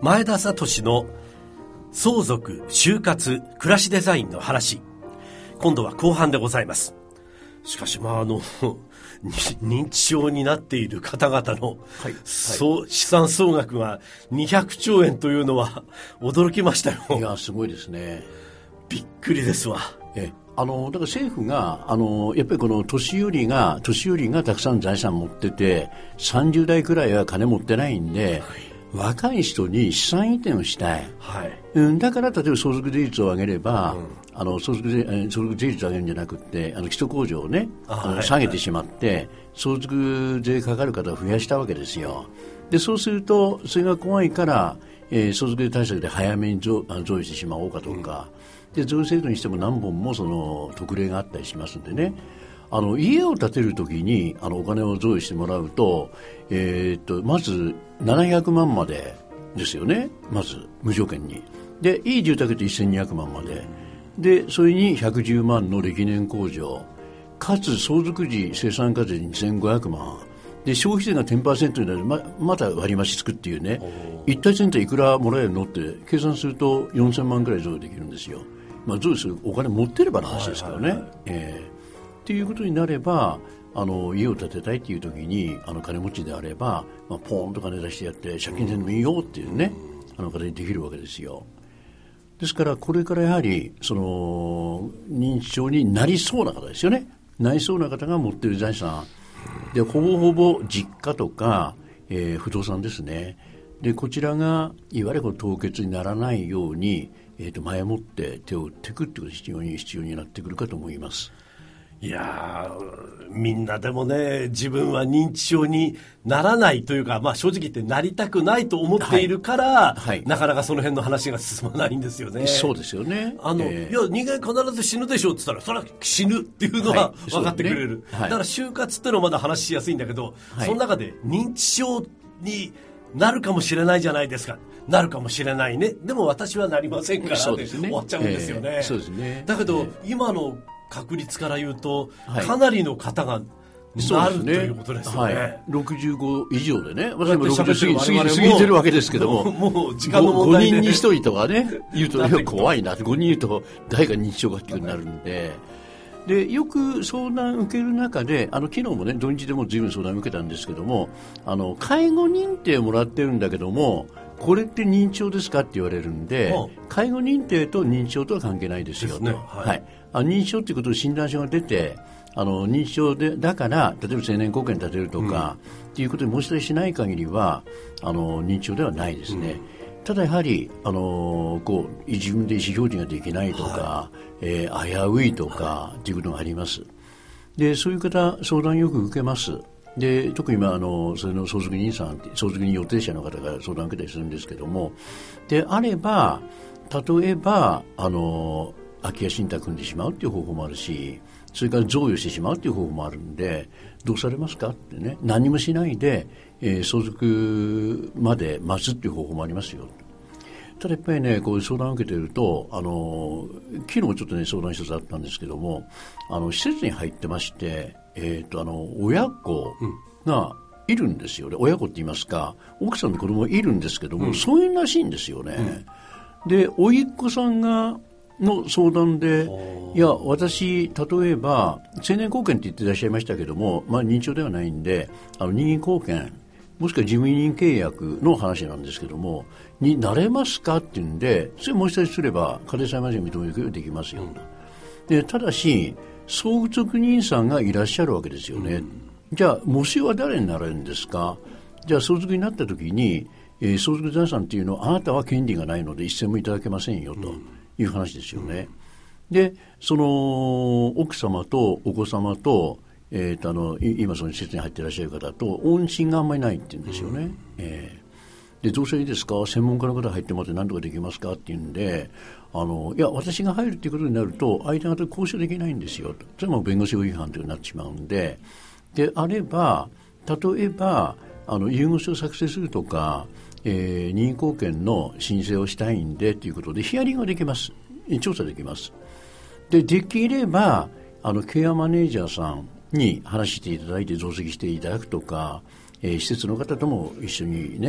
前田聡の相続、就活、暮らしデザインの話、今度は後半でございます。しかし認知症になっている方々の、資産総額が200兆円というのは驚きましたよ。 いや、すごいですね。 びっくりですわ。 だから政府がやっぱりこの年寄りがたくさん財産持ってて30代くらいは金持ってないんで、若い人に資産移転をしたい、だから例えば相続税率を上げれば、相続税率を上げるんじゃなくて基礎控除をね下げてしまって相続税かかる方を増やしたわけですよ。でそうするとそれが怖いから相続税対策で早めに贈与してしまおうかとか、で贈与制度にしても何本もその特例があったりしますんでね、家を建てるときにお金を贈与してもらうと、まず700万までですよね。まず無条件にでいい住宅で1200万までで、それに110万の歴年控除かつ相続時生産課税2500万で消費税が 10% になるまた割増つくっていうね、一体全体いくらもらえるのって計算すると4000万くらい贈与できるんですよ。贈与するお金持ってればの話ですからね。っていうことになれば家を建てたいっていう時に金持ちであれば、ポーンと金出してやって借金せんでもいいよっていうね形にできるわけですよ。ですからこれからやはりその認知症になりそうな方ですよね。なりそうな方が持っている財産でほぼほぼ実家とか、不動産ですね。でこちらがいわゆる凍結にならないように、前もって手を打っていくってことが必要になってくるかと思います。 いやみんなでもね、自分は認知症にならないというか、正直言ってなりたくないと思っているから、なかなかその辺の話が進まないんですよね。 そうですよね。 いや人間必ず死ぬでしょって言ったらそれは死ぬっていうのは分かってくれる、だから就活っていうのはまだ話しやすいんだけど、その中で認知症になるかもしれないじゃないですか。なるかもしれないね、でも私はなりませんからって終わっちゃうんですよね。 そうですね。 だけど、今の確率から言うと、かなりの方がなるということですよね。 65以上でね、私も60過ぎてるわけですけどもう時間の問題で 5人に1人とかね言うと怖いなって、5人言うと誰が認知症かっていうになるんで、でよく相談を受ける中で昨日もね土日でも随分相談を受けたんですけども、介護認定をもらってるんだけどもこれって認知症ですかって言われるんで、介護認定と認知症とは関係ないですよと、認知症ということで診断書が出て認知症だから例えば成年後見立てるとか、っていうことに申し出しない限りは認知症ではないですね。ただやはり自分で意思表示ができないとか、危ういとかっていうことがあります。でそういう方相談よく受けます。で特にそれの相続人予定者の方が相談を受けたりするんですけども、であれば例えば空き家信託組んでしまうっていう方法もあるし、それから贈与してしまうっていう方法もあるんで、どうされますかってね、何もしないで、相続まで待つっていう方法もありますよ。ただやっぱりねこういう相談を受けていると昨日ちょっとね相談一つあったんですけども、施設に入ってまして親子がいるんですよね。親子って言いますか、奥さんの子供がいるんですけども、疎遠らしいんですよね。で甥っ子さんがの相談で、いや私例えば成年後見って言っていらっしゃいましたけども、認知症ではないんで任意後見もしくは事務委任契約の話なんですけどもになれますかっていうんで、それ申し立てすれば家庭裁判所に認めることができますよ、でただし相続人さんがいらっしゃるわけですよね、じゃあ母子は誰になれるんですか。じゃあ相続になった時に、相続財産っていうのはあなたは権利がないので一銭もいただけませんよという話ですよね。でその奥様とお子様と今その施設に入っていらっしゃる方と音信があんまりないって言うんですよね。でどうせいいですか、専門家の方入ってもらって何とかできますかって言うんで、いや私が入るっていうことになると相手方交渉できないんですよと。それも弁護士法違反というになってしまうんで、であれば例えば遺言書を作成するとか、任意後見の申請をしたいんでということでヒアリングができます。調査できます。できればケアマネージャーさんに話していただいて増席していただくとか、施設の方とも一緒にね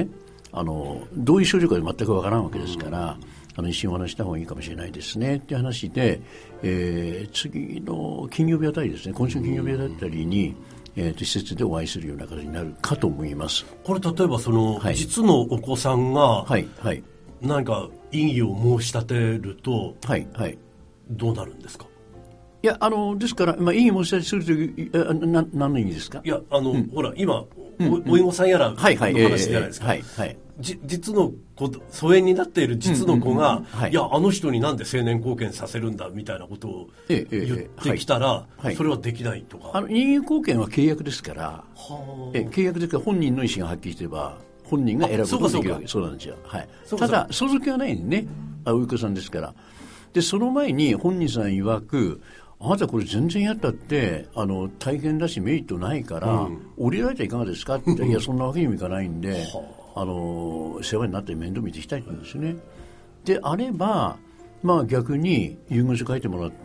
どういう症状か全くわからんわけですから、一緒にお話した方がいいかもしれないですねっていう話で、次の金曜日あたりですね、今週金曜日あたりに、施設でお会いするような形になるかと思います。 これ例えば実のお子さんが何か異議を申し立てると、どうなるんですか？ いや、ですから、異議申し立てするという何の意味ですか？ いや、ほら今、お芋さんやらの話じゃないですか。実の子、疎遠になっている実の子が、いや、あの人になんで成年後見させるんだみたいなことを言ってきたら、それはできないとか。 人間後見は契約ですから、契約ですから本人の意思がはっきりしてれば、本人が選ぶことができるわけ。そうなんですよ。ただ、相続はないんでね、おい子さんですから。で、その前に本人さん曰く、あなたこれ全然やったって大変だしメリットないから、降りられていかがですかって言ったら、いやそんなわけにもいかないんで、世話になって面倒見ていきたいって言うんですよね。であれば、逆に遺言書書いてもらって、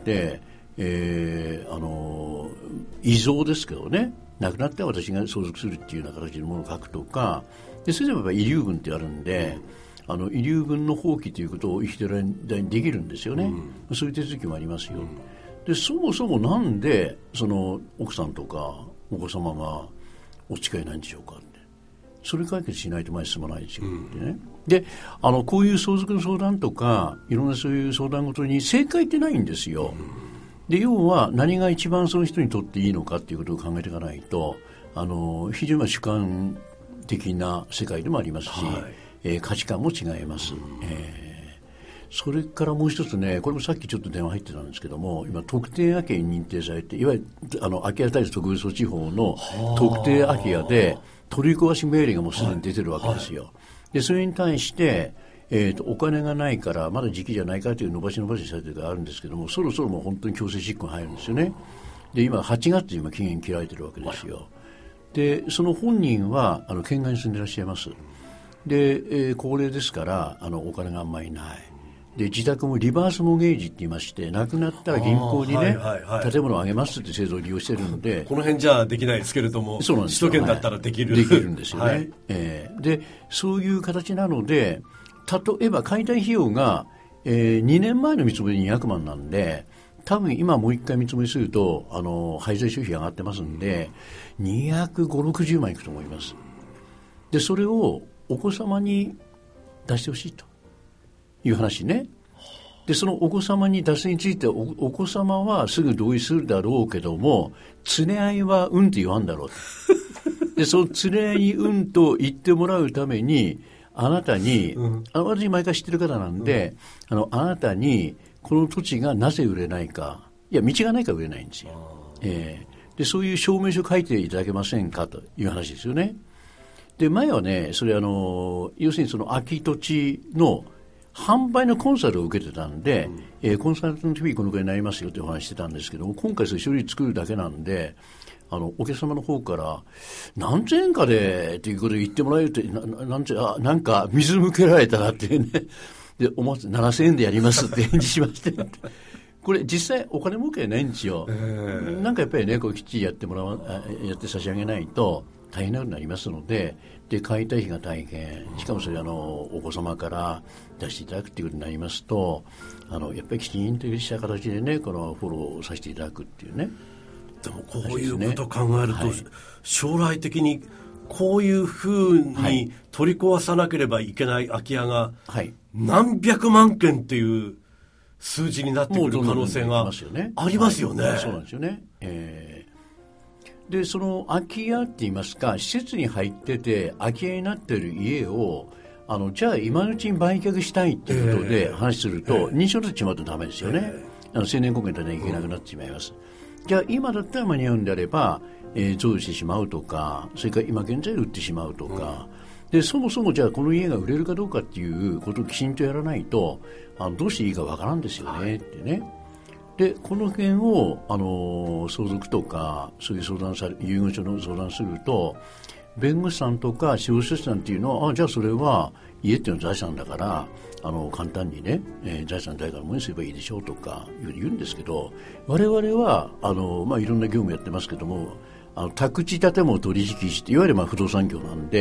遺贈ですけどね、亡くなって私が相続するっていうような形のものを書くとかで、それでもやっぱり遺留分ってあるんで、遺留分の放棄ということを生きてる間にできるんですよね、そういう手続きもありますよ。でそもそもなんでその奥さんとかお子様がお近いないんでしょうかって、それ解決しないと前に進まないですよってね。でこういう相続の相談とかいろんなそういう相談ごとに正解ってないんですよ。で要は何が一番その人にとっていいのかっていうことを考えていかないと、非常に主観的な世界でもありますし、価値観も違います。それからもう一つね、これもさっきちょっと電話入ってたんですけども、今特定空き家に認定されて、いわゆる空き家対策特別措置法の特定空き家で取り壊し命令がもうすでに出てるわけですよ。でそれに対して、お金がないからまだ時期じゃないかという伸ばしされてるのがあるんですけども、そろそろもう本当に強制執行に入るんですよね。で今8月で期限切られてるわけですよ。でその本人は県外に住んでいらっしゃいます。で、高齢ですからお金があんまりない。で自宅もリバースモゲージって言いまして、亡くなったら銀行にね、建物をあげますって制度を利用してるんで、 この辺じゃできないですけれども、首都圏だったらできる、 できるんですよね。でそういう形なので、例えば解体費用が、2年前の見積もり200万なんで、多分今もう一回見積もりすると廃材収費上がってますんで、250、60万いくと思います。でそれをお子様に出してほしいという話ね。でそのお子様に出すについて お子様はすぐ同意するだろうけども、連れ合いはうんと言わんだろうと。でその連れ合いにうんと言ってもらうために、あなたに、私毎回知ってる方なんで、あなたにこの土地がなぜ売れないか、いや道がないから売れないんですよ。でそういう証明書書いていただけませんかという話ですよね。で前はね、それ要するにその空き土地の販売のコンサルを受けてたんで、コンサルタントフィーこのくらいになりますよというお話してたんですけども、今回そういう書類作るだけなんで、お客様の方から何千円かでっていうことを言ってもらえると、なんか水向けられたなっていうね。で思わず7000円でやりますって返事しましてこれ実際お金儲けはないんですよ。なんかやっぱりね、こうきっちりやって差し上げないと大変なことになりますので、解体費が大変、しかもそれお子様から出していただくっていうことになりますと、やっぱりきちんとした形でね、このフォローさせていただくっていうね。 でもこういうことを考えると、将来的にこういうふうに取り壊さなければいけない空き家が何百万件っていう数字になってくる可能性がありますよね。 そうなんですよね。でその空き家って言いますか、施設に入ってて空き家になっている家をじゃあ今のうちに売却したいっていうことで話すると、認証取ってしまうとダメですよね。成年後見たらいけなくなってしまいます。じゃあ今だったら間に合うんであれば、贈与してしまうとか、それから今現在売ってしまうとか、でそもそもじゃあこの家が売れるかどうかっていうことをきちんとやらないとどうしていいかわからんですよねってね。でこの件を相続とかそういう遺言書の相談すると、弁護士さんとか司法書士さんっていうのは、じゃあそれは家っていうのは財産だから簡単にね、財産誰かのものにすればいいでしょうとか言うんですけど、我々はいろんな業務やってますけども、宅地建物取引士っていわゆる不動産業なんで、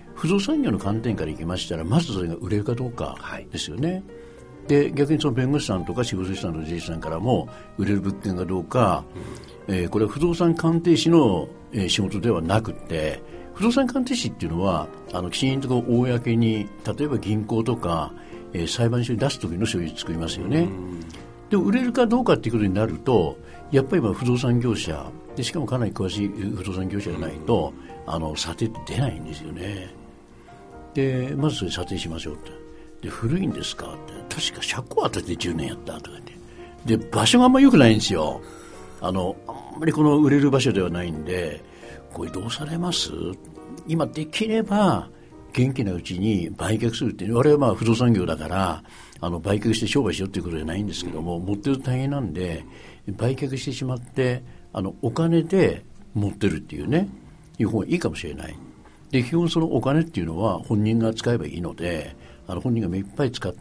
不動産業の観点からいきましたら、まずそれが売れるかどうかですよね。で、逆にその弁護士さんとか司法書士さんの税理士さんからも、売れる物件かどうか、これは不動産鑑定士の仕事ではなくて、不動産鑑定士っていうのは、きちんと公に、例えば銀行とか、裁判所に出す時の書類作りますよね。で、売れるかどうかっていうことになると、やっぱり今不動産業者で、しかもかなり詳しい不動産業者じゃないと、査定って出ないんですよね。で、まずそれ査定しましょうって。で、古いんですかって。確か車庫当たって10年やったとか言って。で、場所があんま良くないんですよ。あんまりこの売れる場所ではないんで、これどうされます？今できれば元気なうちに売却するっていう、我々は不動産業だから売却して商売しようっていうことじゃないんですけども、持ってると大変なんで売却してしまってお金で持ってるっていうね、いう方がいいかもしれない。で、基本そのお金っていうのは本人が使えばいいので、本人が目いっぱい使って、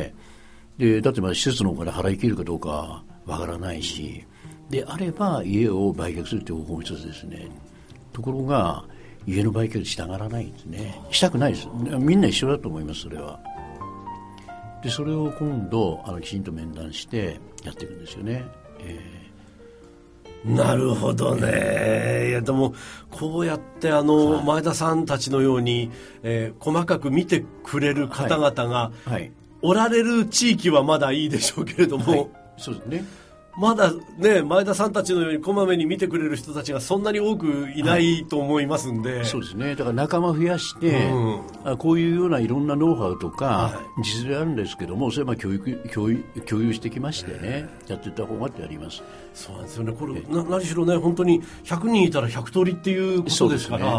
で、だって施設のお金払い切るかどうかわからないし、であれば家を売却するという方法も一つですね。ところが家の売却にしたがらないんですね。したくないです。みんな一緒だと思います、それは。で、それを今度きちんと面談してやっていくんですよね。 なるほどね。いやでもこうやって前田さんたちのように、細かく見てくれる方々が、おられる地域はまだいいでしょうけれども、 そうですね。 まだね、前田さんたちのようにこまめに見てくれる人たちがそんなに多くいないと思いますんで、 そうですね。だから仲間増やして、こういうようないろんなノウハウとか、実例あるんですけども、それは共有してきましてね、やっていった方がってやります。 そうなんですよね。これ何しろね、本当に100人いたら100通りっていうことですから、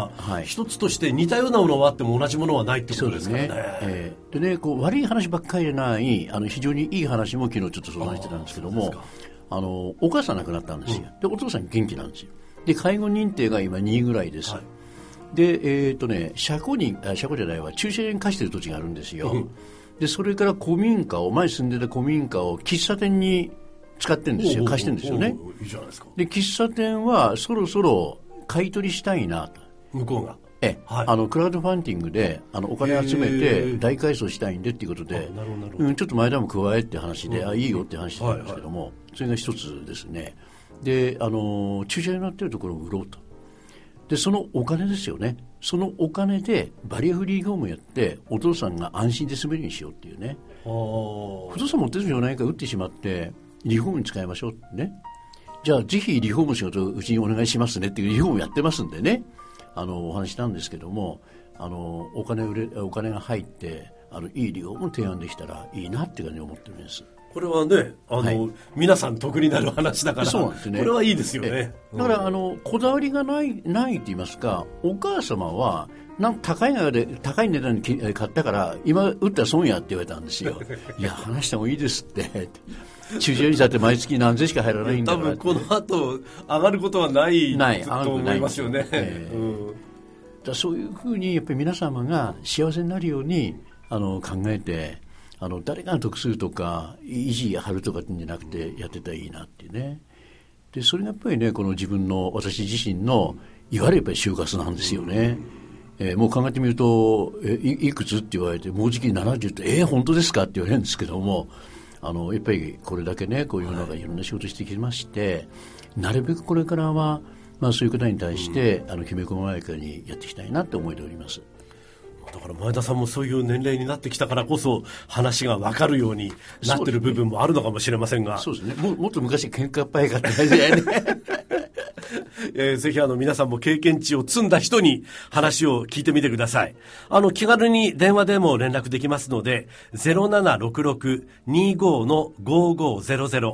一つとして似たようなものはあっても同じものはないってことですからね。 でね、悪い話ばっかりじゃない、非常にいい話も昨日ちょっと相談してたんですけども、お母さん亡くなったんですよ。で、お父さん元気なんですよ。で、介護認定が今2位ぐらいです。で、車庫じゃないわ、駐車場に貸してる土地があるんですよ。で、それから古民家を、前住んでた古民家を喫茶店に使ってるんですよ。貸してるんですよね。 いいじゃないですか。 で、喫茶店はそろそろ買い取りしたいなと。 向こうが。 クラウドファンディングでお金集めて大改装したいんでっていうことで、ちょっと前田も加えって話で、いいよって話なんですけども、それが一つですね。で、駐車場になってるところを売ろうと。で、そのお金ですよね。そのお金でバリアフリー業務やってお父さんが安心で住めるようにしようっていうね。不動産持ってる人じゃないから売ってしまってリフォームに使いましょうってね。じゃあぜひリフォーム仕事うちにお願いしますねっていうリフォームやってますんでね。お話したんですけども、お金が入っていいリフォームを提案できたらいいなっていう感じに思ってるんです。 これはね、皆さん得になる話だから、 そうなんですね。 これはいいですよね。 だからこだわりがないって言いますか、お母様は高い値段に買ったから今売ったら損やって言われたんですよ。いや、話した方がいいですって駐車場にだって毎月何千しか入らないんだから、 多分この後上がることはないと思いますよね。 だそういうふうにやっぱり皆様が幸せになるように考えて、誰が得するとか維持張るとかってんじゃなくてやってたらいいなっていうね。でそれがやっぱりね、この私自身のいわゆるやっぱり就活なんですよね。もう考えてみると いくつって言われて、もうじき70って本当ですかって言われるんですけども、やっぱりこれだけね、こういう世の中いろんな仕事してきまして、なるべくこれからは、そういう方に対して、きめ細やかにやっていきたいなって思いております。 だから前田さんもそういう年齢になってきたからこそ話が分かるようになってる部分もあるのかもしれませんが、 そうですね。もっと昔喧嘩っ早かった感じだよね。 ぜひ皆さんも経験値を積んだ人に話を聞いてみてください。気軽に電話でも連絡できますので、0766-25-5500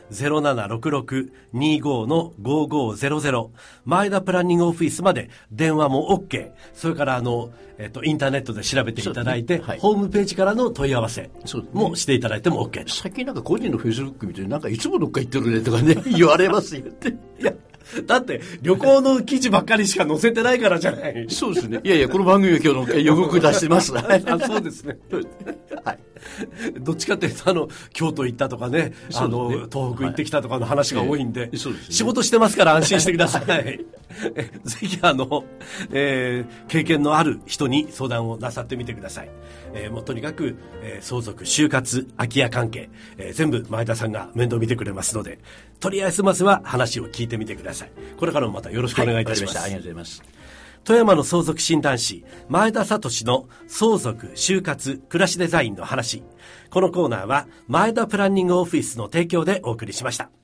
0766-25-5500 前田プランニングオフィスまで電話も OK、 それからインターネットで調べていただいて、ホームページからの問い合わせもしていただいても OK です。 最近個人のフェイスブック見ていつもどっか行ってるねとかね言われますよっていやだって旅行の記事ばっかりしか載せてないからじゃない。 そうですね。いやこの番組は今日の予告出してます。 そうですね。 はい。 どっちかというと京都行ったとかね、東北行ってきたとかの話が多いんで、仕事してますから安心してください。ぜひ経験のある人に相談をなさってみてください。もうとにかく、相続、就活、空き家関係、全部前田さんが面倒見てくれますので、とりあえずまずは話を聞いてみてください。これからもまたよろしくお願いいたします。 ありがとうございます。 富山の相続診断士前田聡の相続、就活、暮らしデザインの話。このコーナーは前田プランニングオフィスの提供でお送りしました。